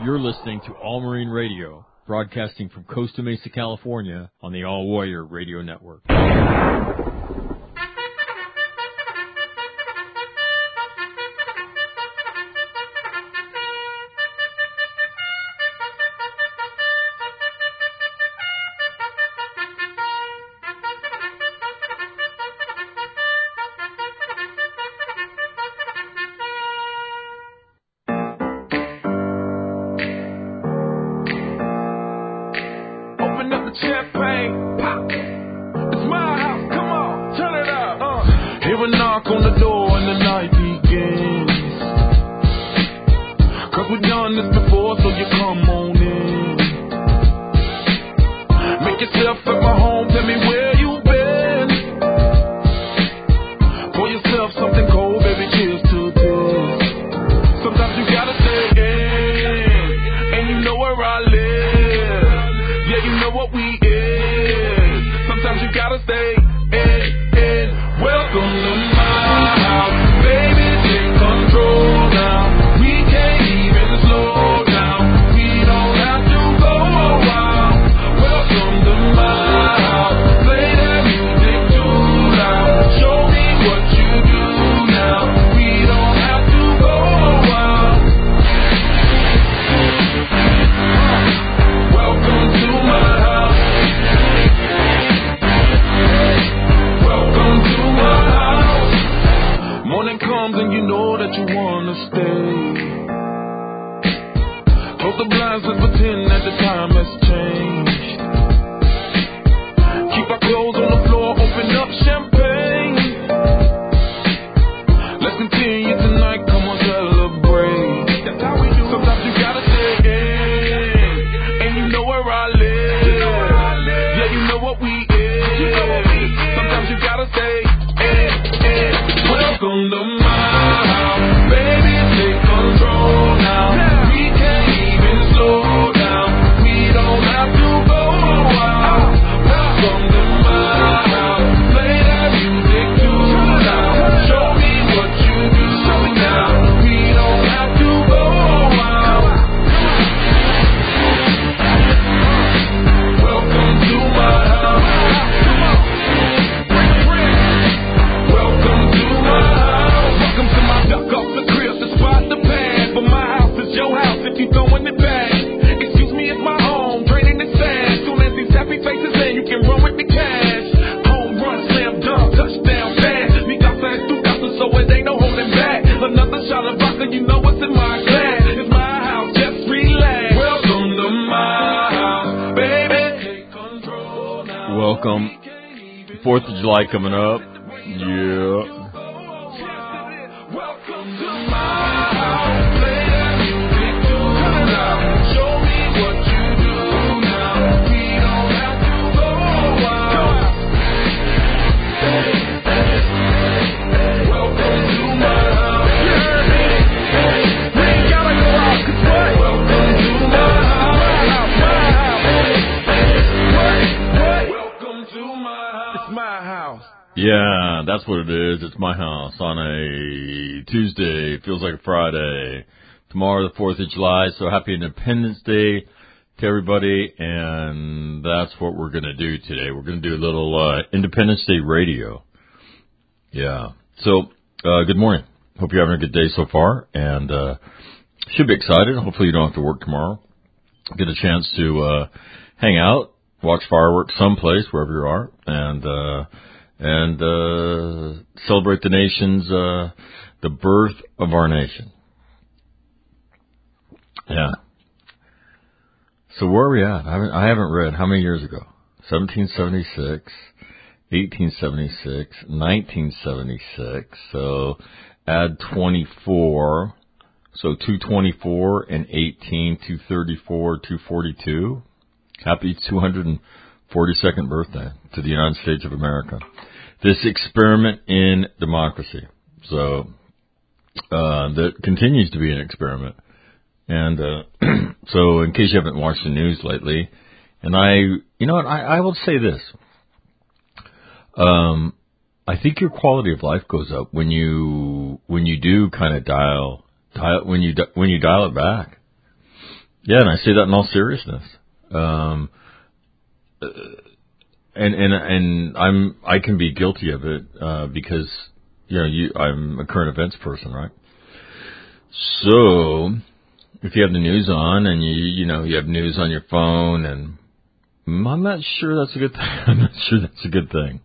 You're listening to All Marine Radio, broadcasting from Costa Mesa, California, on the All Warrior Radio Network. Coming up, yeah. Yeah, that's what it is. It's my house on a Tuesday. Feels like a Friday. Tomorrow, the 4th of July, so happy Independence Day to everybody, and that's what we're going to do today. We're going to do a little Independence Day radio. Yeah. So, good morning. Hope you're having a good day so far, and should be excited. Hopefully you don't have to work tomorrow. Get a chance to hang out, watch fireworks someplace, wherever you are, and celebrate the nation's, the birth of our nation. Yeah. So where are we at? I haven't read. How many years ago? 1776, 1876, 1976. So add 24. So 224 and 18, 234, 242. Happy 242nd birthday to the United States of America. This experiment in democracy. So, that continues to be an experiment. And, so in case you haven't watched the news lately, and I will say this. I think your quality of life goes up when you do kind of dial it back. Yeah, and I say that in all seriousness. And I can be guilty of it, because, I'm a current events person, right? So, if you have the news on and you have news on your phone, and I'm not sure that's a good thing. I'm not sure that's a good thing.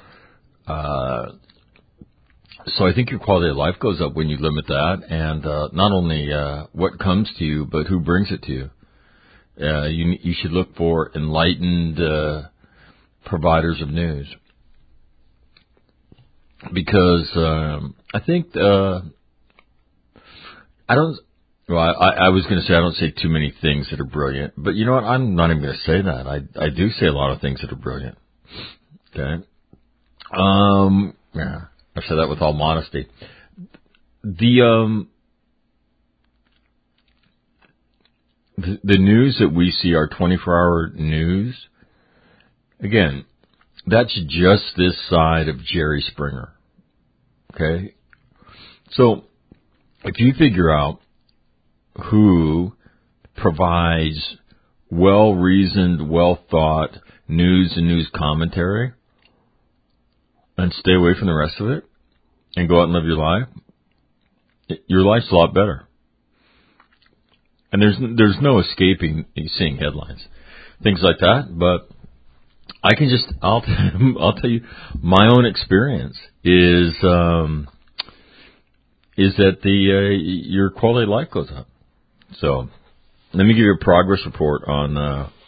So I think your quality of life goes up when you limit that, and not only what comes to you, but who brings it to you. You should look for enlightened providers of news, because I think I don't. Well, I was going to say I don't say too many things that are brilliant, but you know what? I'm not even going to say that. I do say a lot of things that are brilliant. Okay. Yeah, I say that with all modesty. The news that we see, our 24-hour news, again, that's just this side of Jerry Springer. Okay? So, if you figure out who provides well-reasoned, well-thought news and news commentary, and stay away from the rest of it, and go out and live your life's a lot better. And there's no escaping seeing headlines, things like that. But I can I'll tell you, my own experience is that your quality of life goes up. So let me give you a progress report on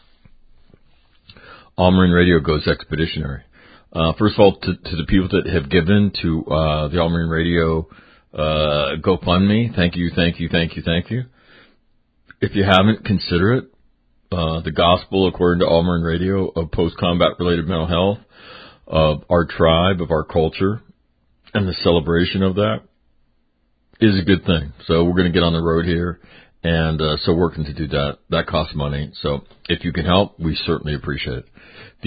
All Marine Radio Goes Expeditionary. First of all, to the people that have given to the All Marine Radio GoFundMe, thank you. If you haven't, consider it. The gospel, according to All Marine Radio, of post-combat related mental health, of our tribe, of our culture, and the celebration of that is a good thing. So we're going to get on the road here, and so working to do that. That costs money. So if you can help, we certainly appreciate it.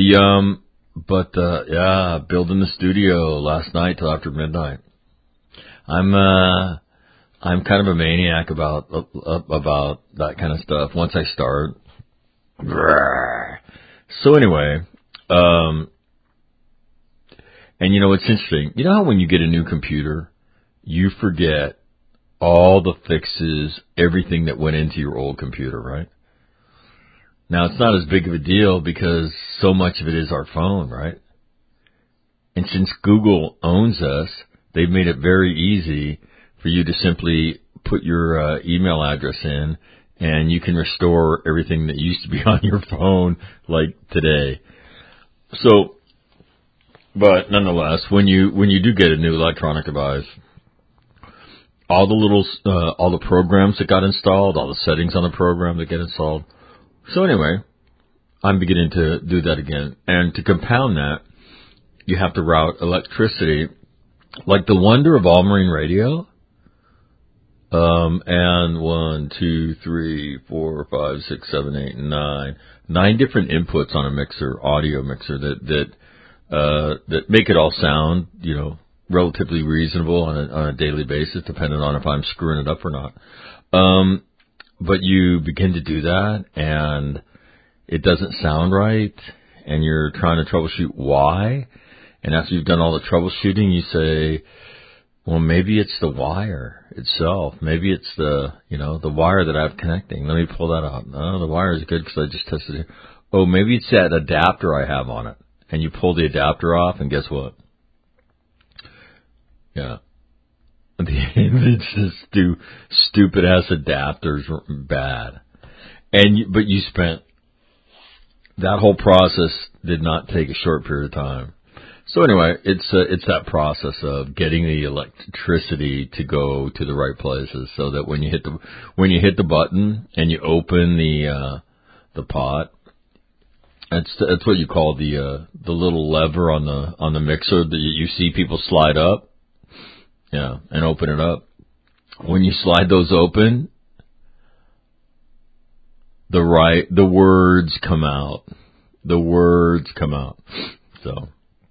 Building the studio last night till after midnight. I'm kind of a maniac about that kind of stuff. Once I start. So anyway, and it's interesting. You know how when you get a new computer, you forget all the fixes, everything that went into your old computer, right? Now, it's not as big of a deal because so much of it is our phone, right? And since Google owns us, they've made it very easy for you to simply put your email address in, and you can restore everything that used to be on your phone like today. So, but nonetheless, when you do get a new electronic device, all the programs that got installed, all the settings on the program that get installed. So anyway, I'm beginning to do that again. And to compound that, you have to route electricity, like the wonder of All Marine Radio. And 1, 2, 3, 4, 5, 6, 7, 8, 9 different inputs on a mixer, audio mixer that make it all sound, relatively reasonable on a daily basis, depending on if I'm screwing it up or not. But you begin to do that, and it doesn't sound right, and you're trying to troubleshoot why. And after you've done all the troubleshooting, you say, well, maybe it's the wire itself. Maybe it's the wire that I have connecting. Let me pull that out. No, the wire is good because I just tested it. Oh, maybe it's that adapter I have on it. And you pull the adapter off, and guess what? Yeah. It's just stupid ass adapters bad. But you spent, that whole process did not take a short period of time. So anyway, it's that process of getting the electricity to go to the right places, so that when you hit the button and you open the pot, that's what you call the little lever on the mixer that you see people slide up, and open it up. When you slide those open, the words come out. The words come out. So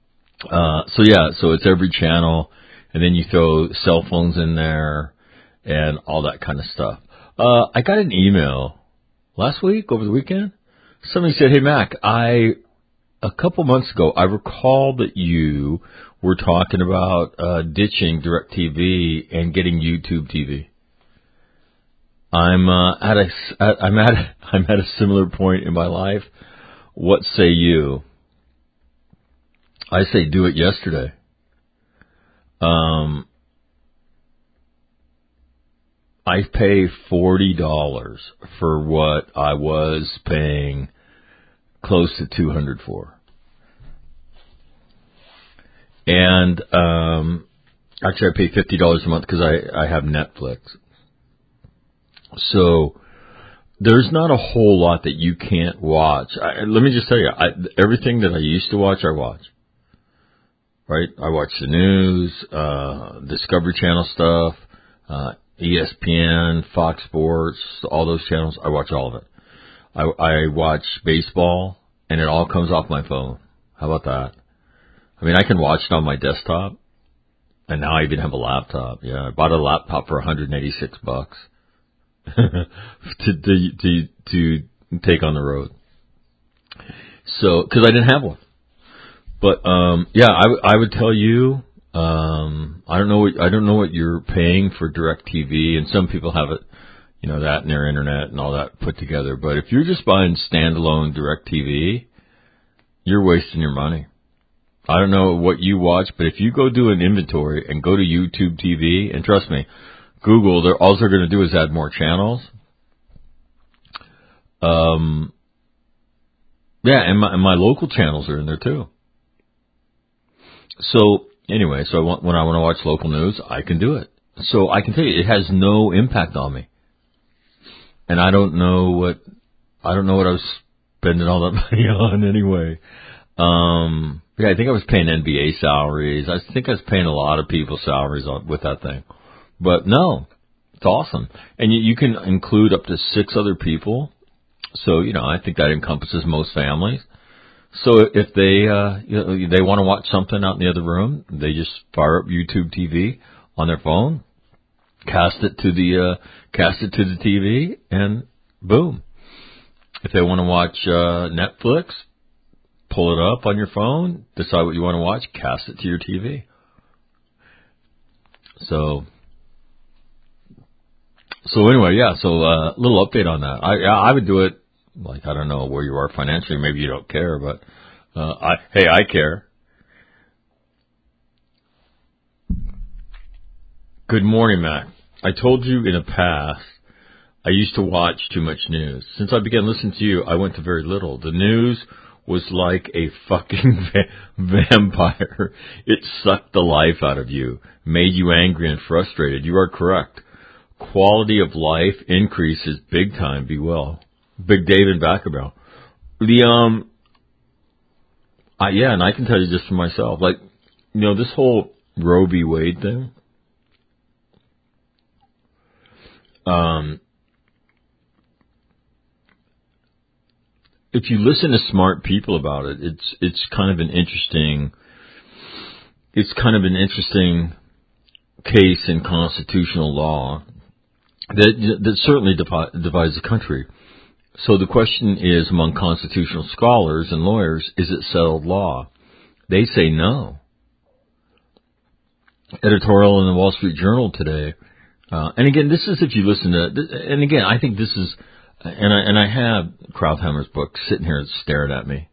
it's every channel, and then you throw cell phones in there and all that kind of stuff. I got an email last week, over the weekend, somebody said, hey, Mac, a couple months ago, I recall that you were talking about ditching DirecTV and getting YouTube TV. I'm at a similar point in my life. What say you? I say do it yesterday. I pay $40 for what I was paying close to $200 for. And actually I pay $50 a month because I have Netflix. So there's not a whole lot that you can't watch. Let me just tell you, everything that I used to watch, I watch. Right? I watch the news, Discovery Channel stuff, ESPN, Fox Sports, all those channels. I watch all of it. I watch baseball, and it all comes off my phone. How about that? I mean, I can watch it on my desktop, and now I even have a laptop. Yeah, I bought a laptop for $186 to take on the road. So, because I didn't have one. But yeah, I would tell you, I don't know what you're paying for DirecTV, and some people have it, that and their internet and all that put together. But if you're just buying standalone DirecTV, you're wasting your money. I don't know what you watch, but if you go do an inventory and go to YouTube TV, and trust me, Google, all they're going to do is add more channels. Yeah, and my local channels are in there too. So anyway, when I want to watch local news, I can do it. So I can tell you, it has no impact on me. And I don't know what I was spending all that money on anyway. Yeah, I think I was paying NBA salaries. I think I was paying a lot of people's salaries with that thing. But no, it's awesome. And you can include up to 6 other people. So, I think that encompasses most families. So if they want to watch something out in the other room, they just fire up YouTube TV on their phone, cast it to the TV, and boom. If they want to watch Netflix, pull it up on your phone, decide what you want to watch, cast it to your TV. So anyway, yeah. So a little update on that. I would do it. Like, I don't know where you are financially. Maybe you don't care, but I care. Good morning, Mac. I told you in the past I used to watch too much news. Since I began listening to you, I went to very little. The news was like a fucking vampire. It sucked the life out of you, made you angry and frustrated. You are correct. Quality of life increases big time. Be well. Big Dave in Vacaville. Yeah, and I can tell you just for myself, like, this whole Roe v. Wade thing, if you listen to smart people about it, it's kind of an interesting case in constitutional law that certainly divides the country. So the question is, among constitutional scholars and lawyers, is it settled law? They say no. Editorial in the Wall Street Journal today, and again, this is if you listen to, and again, I think this is, and I have Krauthammer's book sitting here staring at me.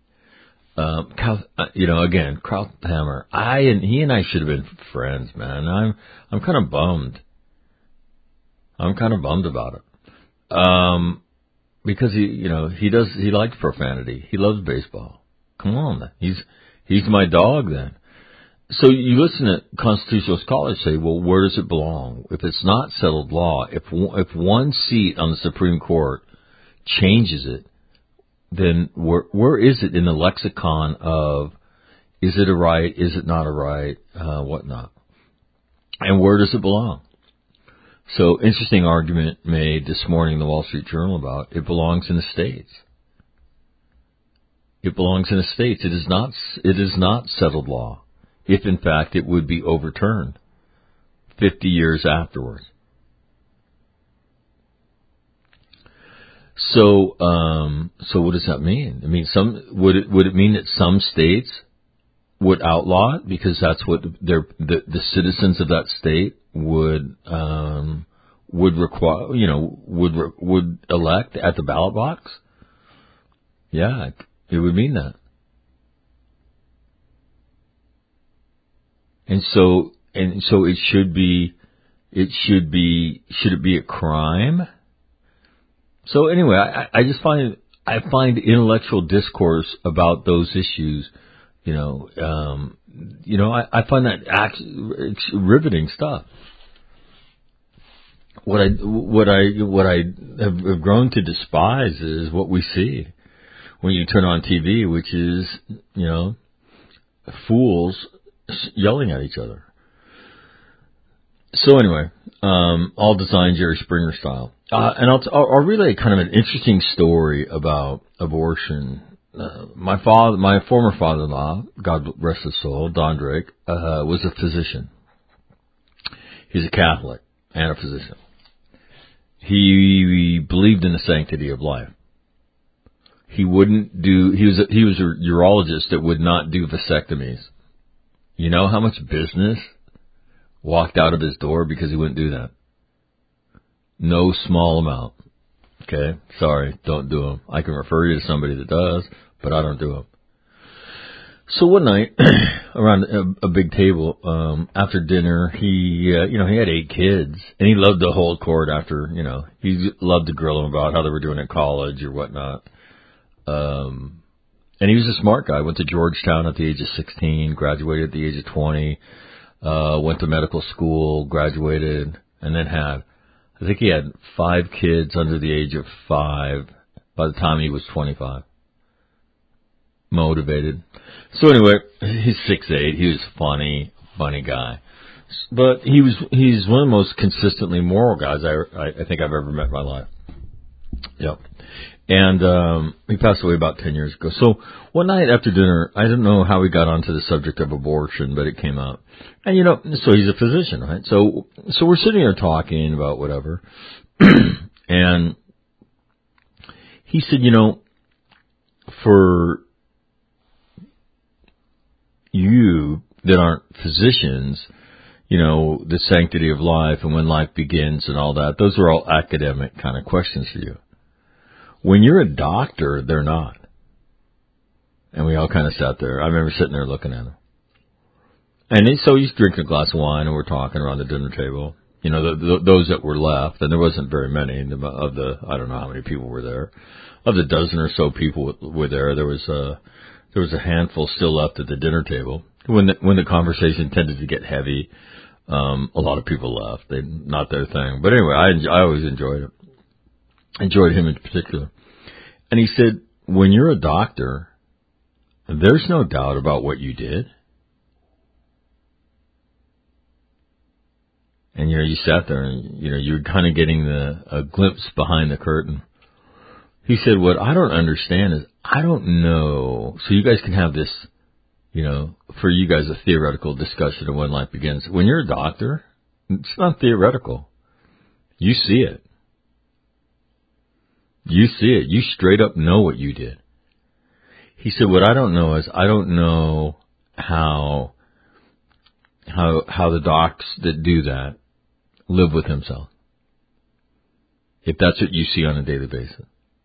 Again, Krauthammer, he and I should have been friends, man. I'm kind of bummed. I'm kind of bummed about it. Because he likes profanity. He loves baseball. Come on, he's my dog then. So you listen to constitutional scholars say, well, where does it belong? If it's not settled law, if one seat on the Supreme Court changes it, then where is it in the lexicon of, is it a right, is it not a right, whatnot? And where does it belong? So, interesting argument made this morning in the Wall Street Journal about it belongs in the states. It belongs in the states. It is not settled law, if in fact it would be overturned 50 years afterwards. So what does that mean? I mean, would it mean that some states would outlaw it because that's what the citizens of that state would require, would elect at the ballot box? Yeah, it would mean that. And so it should it be a crime? So anyway, I just find intellectual discourse about those issues, I find that it's riveting stuff. What I have grown to despise is what we see when you turn on TV, which is, fools yelling at each other. So anyway, all designed Jerry Springer style. And I'll relay kind of an interesting story about abortion. My former father-in-law, God rest his soul, Don Drake, was a physician. He's a Catholic and a physician. He believed in the sanctity of life. He was a urologist that would not do vasectomies. You know how much business walked out of his door because he wouldn't do that? No small amount. Okay? Sorry, don't do them. I can refer you to somebody that does, but I don't do them. So one night, around a big table, after dinner, he had 8 kids, and he loved to hold court after, he loved to grill them about how they were doing at college or whatnot. And he was a smart guy. Went to Georgetown at the age of 16, graduated at the age of 20, went to medical school, graduated, and then I think he had 5 kids under the age of 5 by the time he was 25. Motivated. So anyway, he's 6'8". He was funny guy. But he's one of the most consistently moral guys I think I've ever met in my life. Yep. And he passed away about 10 years ago. So one night after dinner, I don't know how we got onto the subject of abortion, but it came out. And so he's a physician, right? So we're sitting there talking about whatever. And he said, for you that aren't physicians, the sanctity of life and when life begins and all that, those are all academic kind of questions for you. When you're a doctor, they're not. And we all kind of sat there. I remember sitting there looking at him. And so he's drinking a glass of wine, and we're talking around the dinner table. Those that were left, and there wasn't very many of the, I don't know how many people were there. Of the dozen or so people were there, there was a handful still left at the dinner table. When the conversation tended to get heavy, a lot of people left. Not their thing. But anyway, I always enjoyed it. Enjoyed him in particular. And he said, when you're a doctor, there's no doubt about what you did. And, you sat there and, you're kind of getting a glimpse behind the curtain. He said, what I don't understand is, I don't know. So you guys can have this, for you guys, a theoretical discussion of when life begins. When you're a doctor, it's not theoretical. You see it. You see it. You straight up know what you did. He said, what I don't know is, I don't know how the docs that do that live with himself. If that's what you see on a daily basis.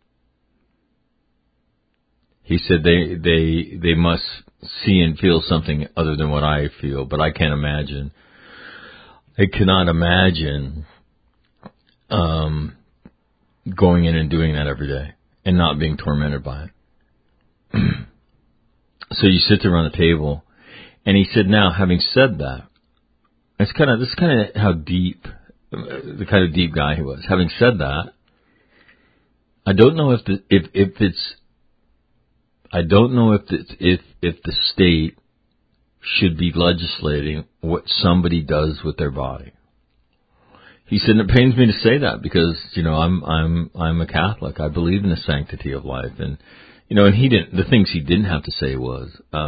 He said they must see and feel something other than what I feel, but I can't imagine. I cannot imagine going in and doing that every day and not being tormented by it. So you sit there around the table, and he said, now, having said that, this is kind of how deep, the kind of deep guy he was. Having said that, I don't know if the state should be legislating what somebody does with their body. He said, it pains me to say that because, I'm a Catholic. I believe in the sanctity of life. And, and the things he didn't have to say was,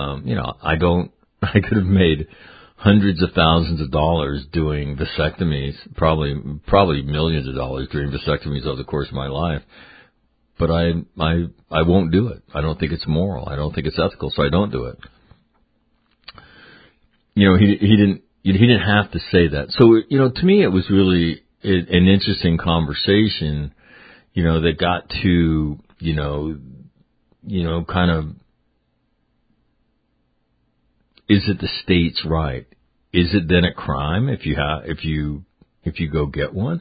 I could have made hundreds of thousands of dollars doing vasectomies, probably millions of dollars doing vasectomies over the course of my life. but I won't do it. I don't think it's moral. I don't think it's ethical, so I don't do it. You know, he didn't have to say that. So, you know, to me, it was really an interesting conversation, you know, that got to, you know, kind of, is it the state's right? Is it then a crime if you go get one?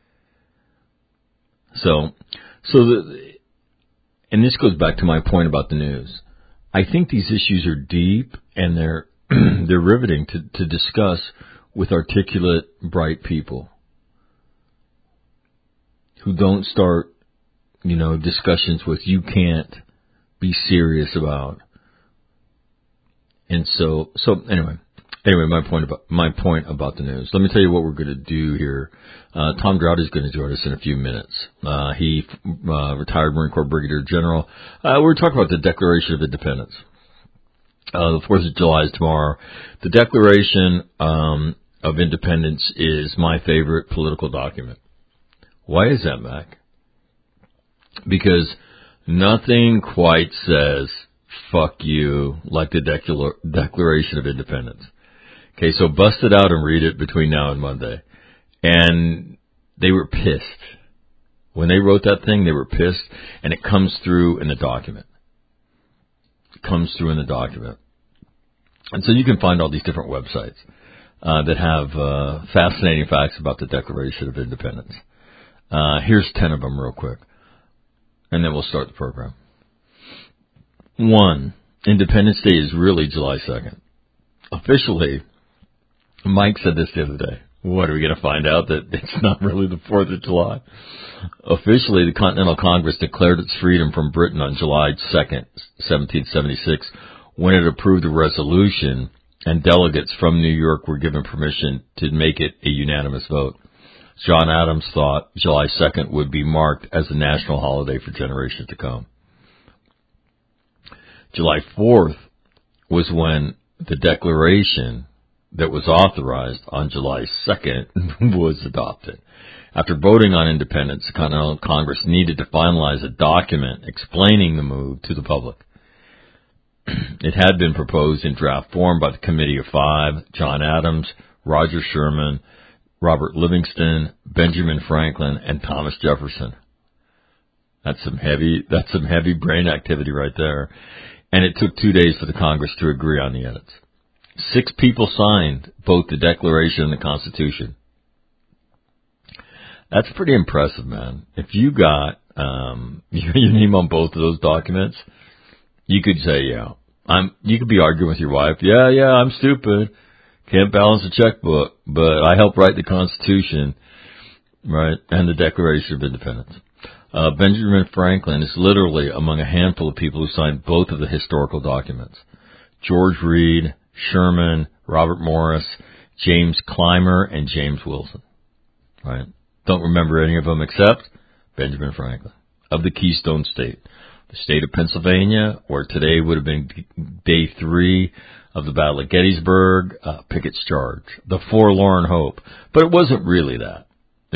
And this goes back to my point about the news. I think these issues are deep and they're riveting to discuss with articulate, bright people who don't start, you know, discussions with you can't be serious about. And so anyway, my point about the news. Let me tell you what we're going to do here. Tom Drought is going to join us in a few minutes. He retired Marine Corps Brigadier General. We're talking about the Declaration of Independence. The 4th of July is tomorrow. The Declaration of Independence is my favorite political document. Why is that, Mac? Because nothing quite says fuck you like the Declaration of Independence. Okay, so bust it out and read it between now and Monday. And they were pissed. When they wrote that thing, they were pissed, and it comes through in the document. And so you can find all these different websites that have fascinating facts about the Declaration of Independence. Here's 10 of them real quick, and then we'll start the program. 1, Independence Day is really July 2nd. Officially, Mike said this the other day. What, are we going to find out that it's not really the 4th of July? Officially, the Continental Congress declared its freedom from Britain on July 2nd, 1776, when it approved a resolution and delegates from New York were given permission to make it a unanimous vote. John Adams thought July 2nd would be marked as a national holiday for generations to come. July 4th was when the Declaration that was authorized on July 2nd was adopted. After voting on independence, the Continental Congress needed to finalize a document explaining the move to the public. It had been proposed in draft form by the Committee of Five: John Adams, Roger Sherman, Robert Livingston, Benjamin Franklin, and Thomas Jefferson. That's some heavy brain activity right there. And it took 2 days for the Congress to agree on the edits. 6 people signed both the Declaration and the Constitution. That's pretty impressive, man. If you got your name on both of those documents, you could say, yeah. You could be arguing with your wife. Yeah, I'm stupid. Can't balance a checkbook, but I helped write the Constitution, right, and the Declaration of Independence. Benjamin Franklin is literally among a handful of people who signed both of the historical documents. George Read, Sherman, Robert Morris, James Clymer, and James Wilson. Right? Don't remember any of them except Benjamin Franklin of the Keystone State. The state of Pennsylvania, or today would have been day 3 of the Battle of Gettysburg, Pickett's Charge, the forlorn hope. But it wasn't really that.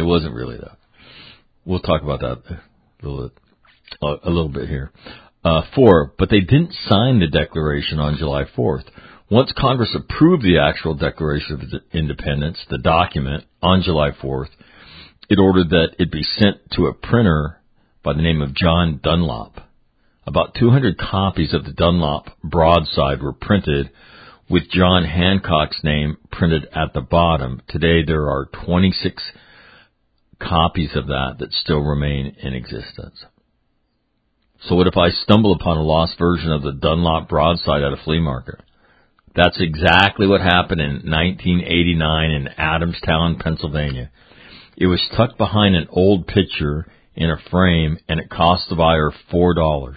We'll talk about that a little bit here. 4, but they didn't sign the Declaration on July 4th. Once Congress approved the actual Declaration of Independence, the document, on July 4th, it ordered that it be sent to a printer by the name of John Dunlop. About 200 copies of the Dunlop broadside were printed with John Hancock's name printed at the bottom. Today there are 26 copies of that still remain in existence. So what if I stumble upon a lost version of the Dunlop broadside at a flea market? That's exactly what happened in 1989 in Adamstown, Pennsylvania. It was tucked behind an old picture in a frame, and it cost the buyer $4.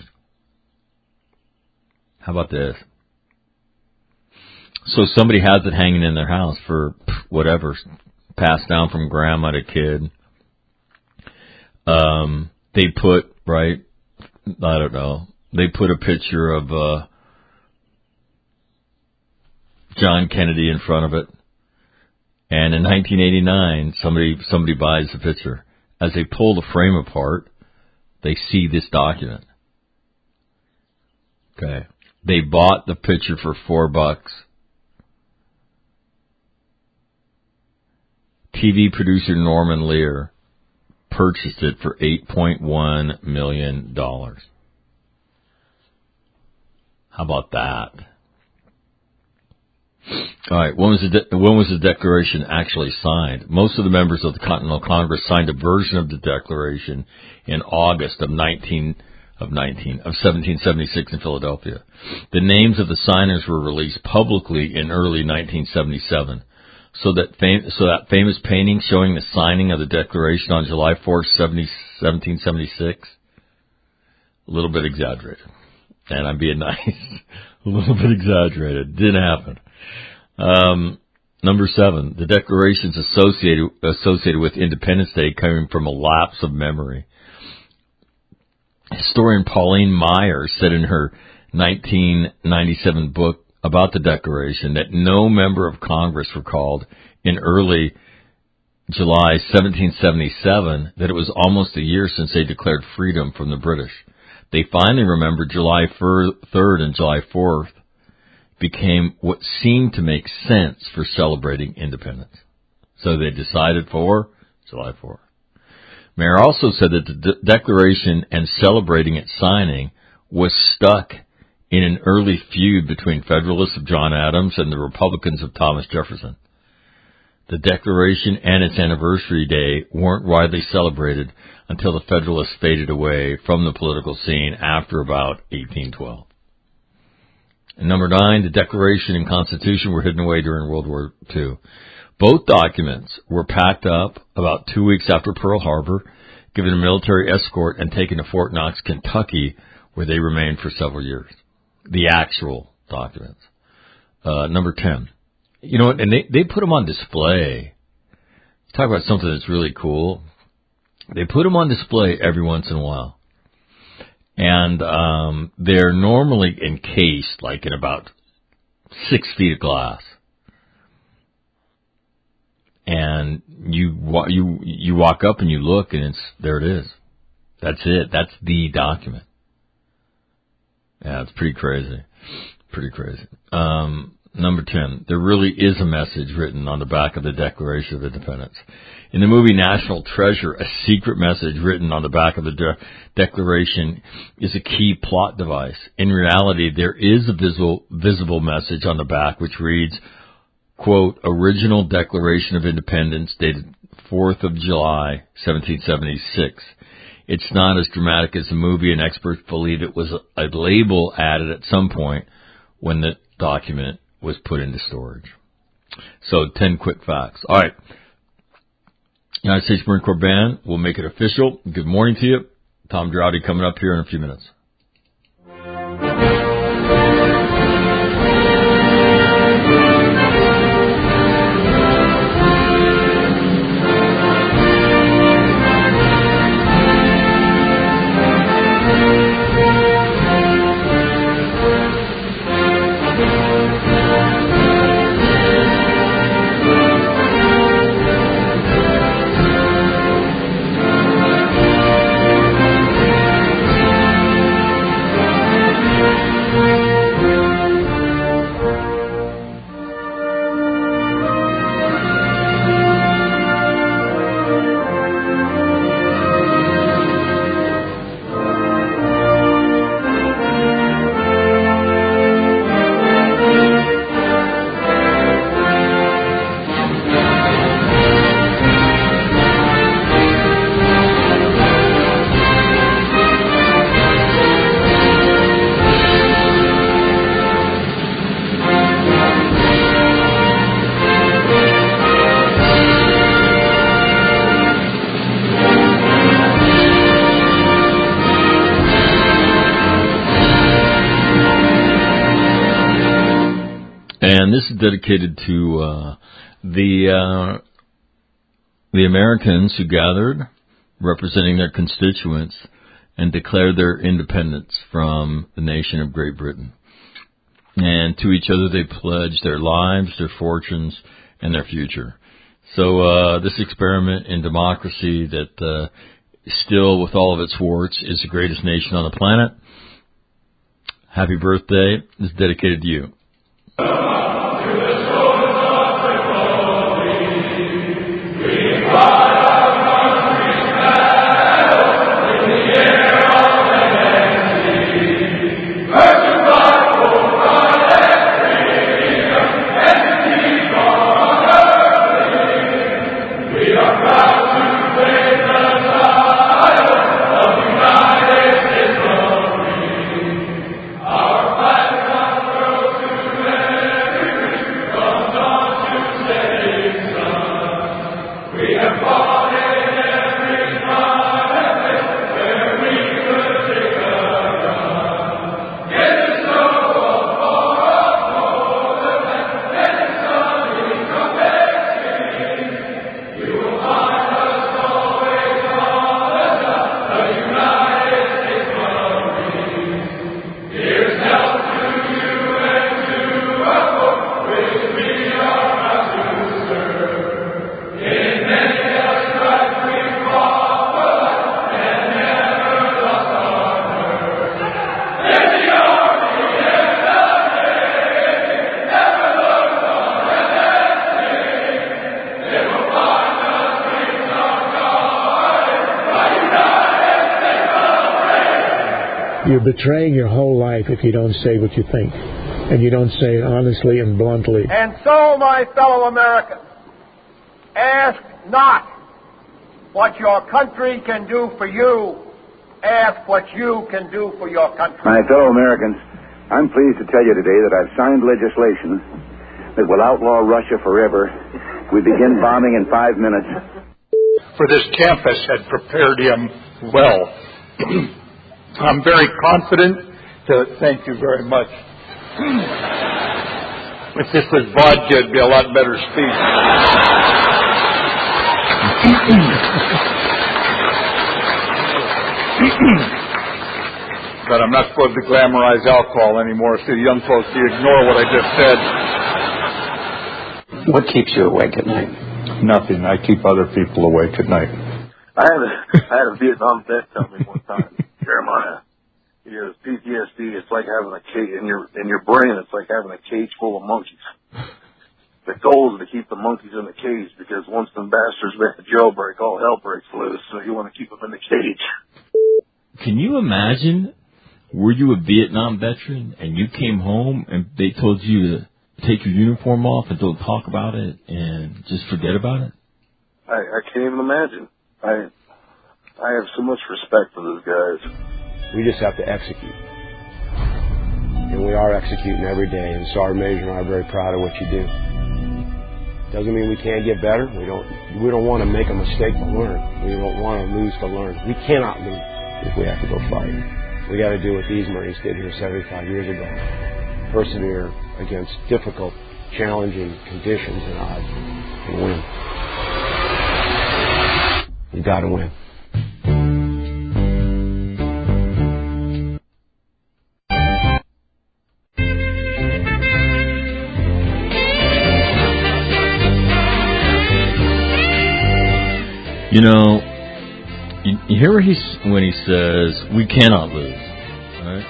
How about this? So somebody has it hanging in their house for whatever, passed down from grandma to kid. They put, right, I don't know, they put a picture of John Kennedy in front of it. And in 1989, somebody buys the picture. As they pull the frame apart, they see this document. Okay. They bought the picture for $4. TV producer Norman Lear purchased it for $8.1 million. How about that? All right. When was the Declaration actually signed? Most of the members of the Continental Congress signed a version of the Declaration in August of 1776 in Philadelphia. The names of the signers were released publicly in early 1977. So that famous painting showing the signing of the Declaration on July 4th, 1776, a little bit exaggerated. And I'm being nice. A little bit exaggerated. Didn't happen. Number 7, the Declaration's associated with Independence Day coming from a lapse of memory. Historian Pauline Myers said in her 1997 book about the Declaration that no member of Congress recalled in early July 1777 that it was almost a year since they declared freedom from the British. They finally remembered July 3rd and July 4th became what seemed to make sense for celebrating independence. So they decided for July 4th. Mayer also said that the Declaration and celebrating its signing was stuck in an early feud between Federalists of John Adams and the Republicans of Thomas Jefferson. The Declaration and its anniversary day weren't widely celebrated until the Federalists faded away from the political scene after about 1812. And number 9, the Declaration and Constitution were hidden away during World War II. Both documents were packed up about 2 weeks after Pearl Harbor, given a military escort, and taken to Fort Knox, Kentucky, where they remained for several years. The actual documents. Number 10. You know what? And they put them on display. Talk about something that's really cool. They put them on display every once in a while. And they're normally encased like in about 6 feet of glass. And you walk up and you look, and there it is. That's it. That's the document. Yeah, it's pretty crazy. Pretty crazy. Number 10, there really is a message written on the back of the Declaration of Independence. In the movie National Treasure, a secret message written on the back of the Declaration is a key plot device. In reality, there is a visible message on the back which reads, quote, Original Declaration of Independence dated 4th of July, 1776. It's not as dramatic as the movie, and experts believe it was a label added at some point when the document was put into storage. So 10 quick facts. All right. United States Marine Corps Band will make it official. Good morning to you. Tom Droughty coming up here in a few minutes. And this is dedicated to the Americans who gathered, representing their constituents, and declared their independence from the nation of Great Britain. And to each other they pledged their lives, their fortunes, and their future. So this experiment in democracy that still, with all of its warts, is the greatest nation on the planet. Happy birthday. It's dedicated to you. You're betraying your whole life if you don't say what you think, and you don't say it honestly and bluntly. And so, my fellow Americans, ask not what your country can do for you, ask what you can do for your country. My fellow Americans, I'm pleased to tell you today that I've signed legislation that will outlaw Russia forever. We begin bombing in 5 minutes. For this campus had prepared him well. I'm very confident thank you very much. If this was vodka, it'd be a lot better speech. But I'm not supposed to glamorize alcohol anymore, so you young folks, you ignore what I just said. What keeps you awake at night? Nothing. I keep other people awake at night. I had a Vietnam vet tell me one time, Jeremiah, he goes, PTSD, it's like having a cage in your brain. It's like having a cage full of monkeys. The goal is to keep the monkeys in the cage, because once them bastards make a jailbreak, all hell breaks loose. So you want to keep them in the cage. Can you imagine? Were you a Vietnam veteran and you came home and they told you to take your uniform off and don't talk about it and just forget about it? I can't even imagine. I have so much respect for those guys. We just have to execute. And we are executing every day. And Sergeant Major and I are very proud of what you do. Doesn't mean we can't get better. We don't want to make a mistake to learn. We don't want to lose to learn. We cannot lose if we have to go fight. We got to do what these Marines did here 75 years ago. Persevere against difficult, challenging conditions and odds and win. You got to win. You know, you hear when he says, we cannot lose, right?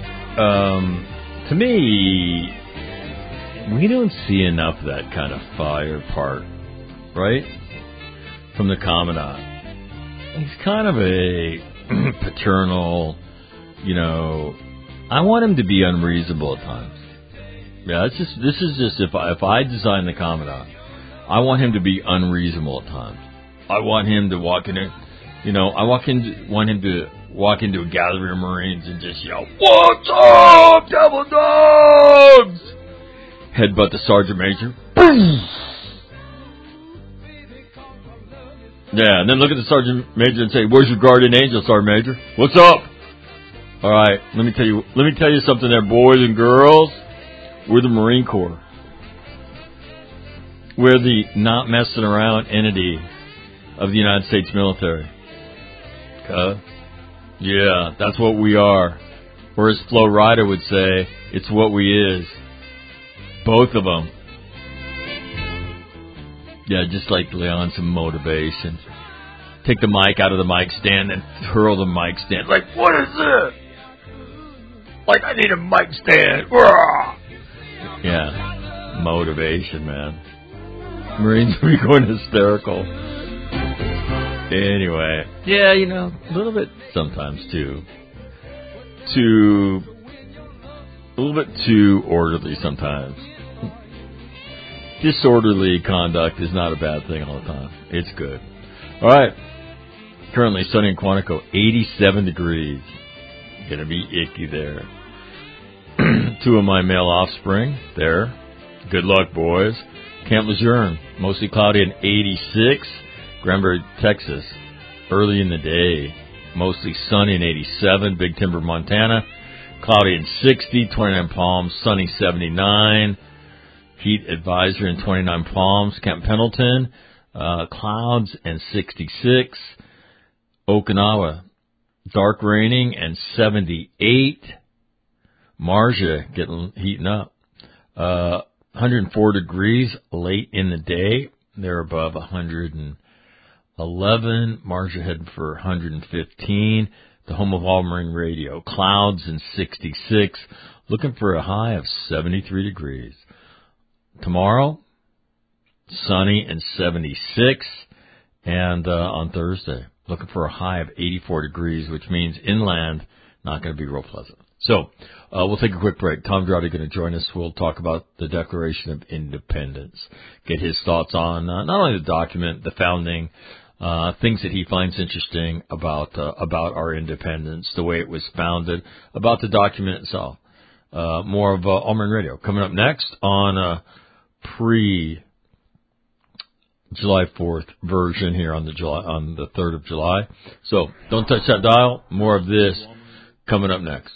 To me, we don't see enough of that kind of fire part, right? From the Commandant. He's kind of a paternal, I want him to be unreasonable at times. Yeah, this is just if I design the Commandant, I want him to be unreasonable at times. I want him to walk in it, want him to walk into a gathering of Marines and just yell, "What's up, Devil Dogs?" Headbutt the Sergeant Major. Boom! Yeah, and then look at the Sergeant Major and say, "Where's your guardian angel, Sergeant Major? What's up?" All right, let me tell you something there, boys and girls. We're the Marine Corps. We're the not messing around entity of the United States military. Yeah, that's what we are. Or as Flo Rida would say, it's what we is. Both of them. Yeah, just like Leon, some motivation. take the mic out of the mic stand and hurl the mic stand. Like, what is this? Like, I need a mic stand. Yeah, motivation, man. Marines will be going hysterical. Anyway, yeah, you know, a little bit sometimes too. A little bit too orderly sometimes. Disorderly conduct is not a bad thing all the time. It's good. All right. Currently sunny in Quantico, 87 degrees. Gonna be icky there. 2 of my male offspring there. Good luck, boys. Camp Lejeune, mostly cloudy and 86. Granbury, Texas, early in the day, mostly sunny and 87. Big Timber, Montana, cloudy and 60. 29 Palms, sunny 79. Heat advisory in 29 Palms. Camp Pendleton, clouds and 66. Okinawa, dark raining and 78. Marja heating up. 104 degrees late in the day. They're above 111. Marja heading for 115. The home of All Marine Radio. Clouds and 66. Looking for a high of 73 degrees. Tomorrow, sunny and 76. And on Thursday, looking for a high of 84 degrees, which means inland, not going to be real pleasant. So, we'll take a quick break. Tom Droughty going to join us. We'll talk about the Declaration of Independence, get his thoughts on not only the document, the founding, things that he finds interesting about our independence, the way it was founded, about the document itself. More of All Marine Radio coming up next on July 4th version here on the 3rd of July. So don't touch that dial. More of this coming up next.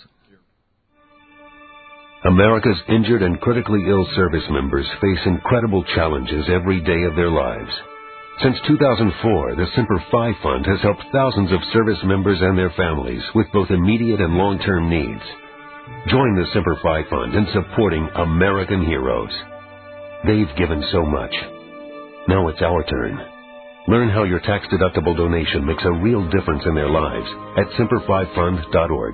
America's injured and critically ill service members face incredible challenges every day of their lives. Since 2004, the Semper Fi Fund has helped thousands of service members and their families with both immediate and long-term needs. Join the Semper Fi Fund in supporting American heroes. They've given so much. Now it's our turn. Learn how your tax-deductible donation makes a real difference in their lives at SemperFiFund.org.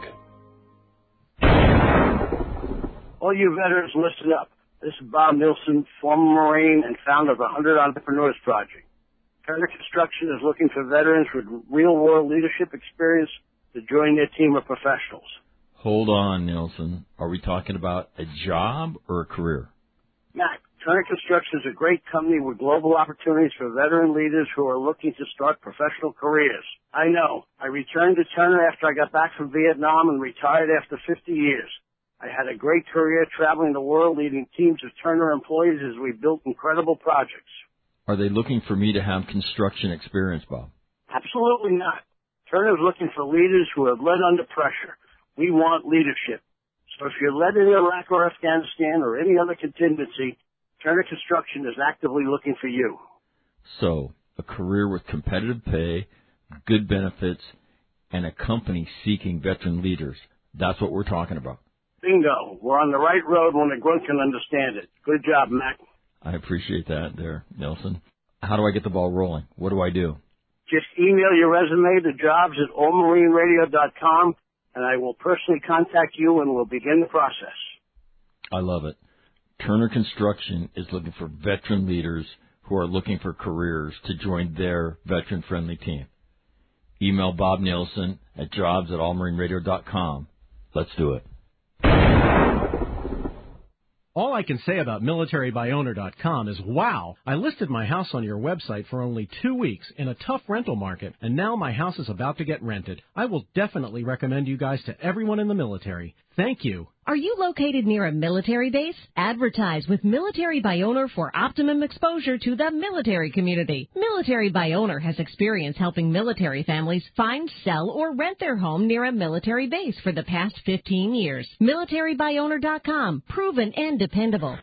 All you veterans, listen up. This is Bob Nilsson, former Marine and founder of the 100 Entrepreneurs Project. Turner Construction is looking for veterans with real-world leadership experience to join their team of professionals. Hold on, Nilsson. Are we talking about a job or a career? Matt, Turner Construction is a great company with global opportunities for veteran leaders who are looking to start professional careers. I know. I returned to Turner after I got back from Vietnam and retired after 50 years. I had a great career traveling the world leading teams of Turner employees as we built incredible projects. Are they looking for me to have construction experience, Bob? Absolutely not. Turner is looking for leaders who have led under pressure. We want leadership. So if you're led in Iraq or Afghanistan or any other contingency, Turner Construction is actively looking for you. So, a career with competitive pay, good benefits, and a company seeking veteran leaders. That's what we're talking about. Bingo. We're on the right road when a grunt can understand it. Good job, Mac. I appreciate that there, Nelson. How do I get the ball rolling? What do I do? Just email your resume to jobs@allmarineradio.com, and I will personally contact you and we'll begin the process. I love it. Turner Construction is looking for veteran leaders who are looking for careers to join their veteran-friendly team. Email Bob Nielsen at jobs@allmarineradio.com. Let's do it. All I can say about MilitaryByOwner.com is, wow, I listed my house on your website for only 2 weeks in a tough rental market, and now my house is about to get rented. I will definitely recommend you guys to everyone in the military. Thank you. Are you located near a military base? Advertise with Military by Owner for optimum exposure to the military community. Military by Owner has experience helping military families find, sell, or rent their home near a military base for the past 15 years. MilitaryByOwner.com. Proven and dependable.